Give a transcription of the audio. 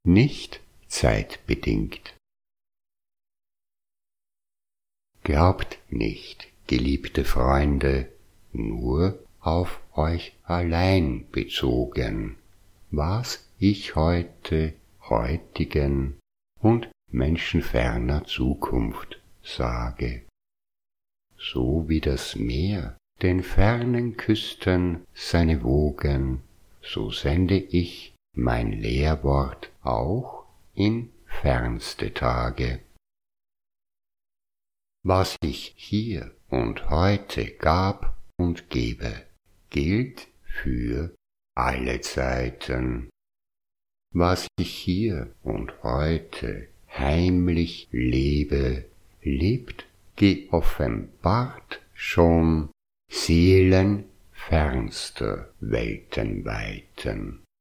nicht zeitbedingt. Glaubt nicht, geliebte Freunde, nur auf euch allein bezogen, was ich heute, heutigen und menschenferner Zukunft sage. So wie das Meer den fernen Küsten seine Wogen, so sende ich mein Lehrwort auch in fernste Tage. Was ich hier und heute gab und gebe, gilt für alle Zeiten. Was ich hier und heute heimlich lebe, lebt geoffenbart schon seelenfernster Weltenweiten.